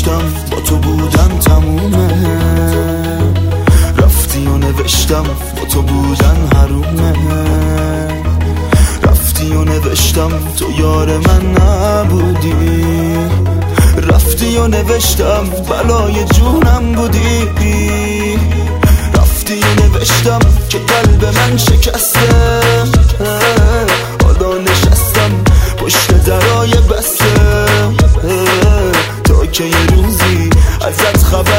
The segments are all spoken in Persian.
نوشتم با تو بودن تمومه، رفتی و نوشتم با تو بودن حرومه، رفتی و نوشتم تو یار من نبودی، رفتی و نوشتم بلای جونم بودی، رفتی و نوشتم که قلب من شکسته، حالا نشستم پشت درای بسته، تا که یه روزی ازت خبر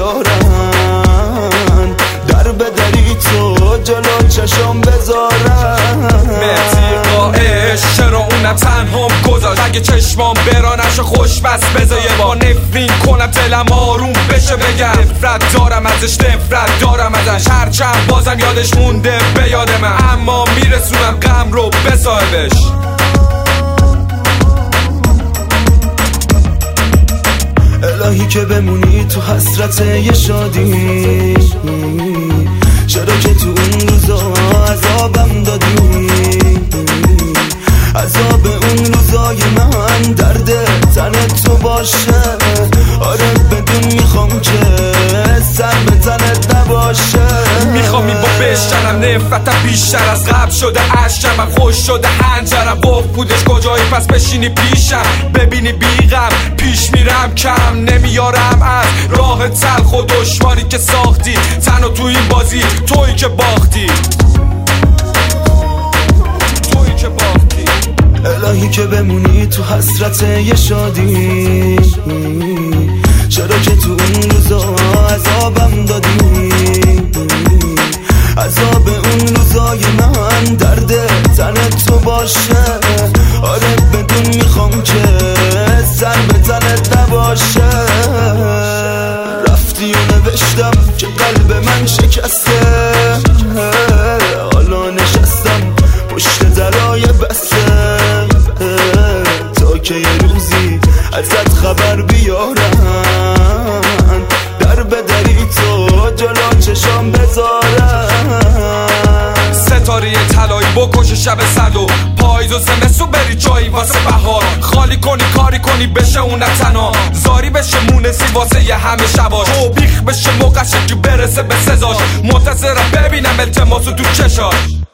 بیارن، در بدری تو جلو چشم بذارن. مهدی قائش چرا اونم تنهام گذاشت، اگه چشمام برانش خوش بس بذار یه بار نفرین کنم دلم آروم بشه، بگم نفرت دارم ازش نفرت دارم ازش، هرچند بازم یادش مونده به یاد من، اما میرسونم غم رو به صاحبش. الهی که بمونی تو حسرت یه شادی، چرا که تو اون روزا عذابم دادی، عذاب اون روزای من درد تن تو باشه، آره بدون میخوام که سر به تنت نباشه، میخوام این با بشترم نفرتم بیشتر از قبل شده، عشقم خوش شده هنجرم گفت بودش کجایی پس بشینی پیشم، ببینی بیغم پیش میرم کم نمیارم از راه تلخ و دشواری که ساختی، تنها تو این بازی تویی که باختی، تویی که باختی. الهی که بمونی تو حسرت یه شادی، چرا که تو اون روزا عذابم دادی، عذاب اون روزای من درد تن تو باشه، آره بدون میخوام که سر به تنت نباشه، رفتی و نوشتم که قلب من شکسته، حالا نشستم پشت درای بسته، تا که یه روزی ازت خبر بیارن، در بدری تو جلو چشم بذارن. ستاره طلایی بکش شب سرد و پاییز و زمستون بری جایی واسه بهار، خالی کنی کاری کنی بشه اونم تنها، زاری بشه مونسی واسه یه همه شباش، و بیخ بشه موقعش که برسه به سزاش، منتظرم ببینم التماسو تو چشاش.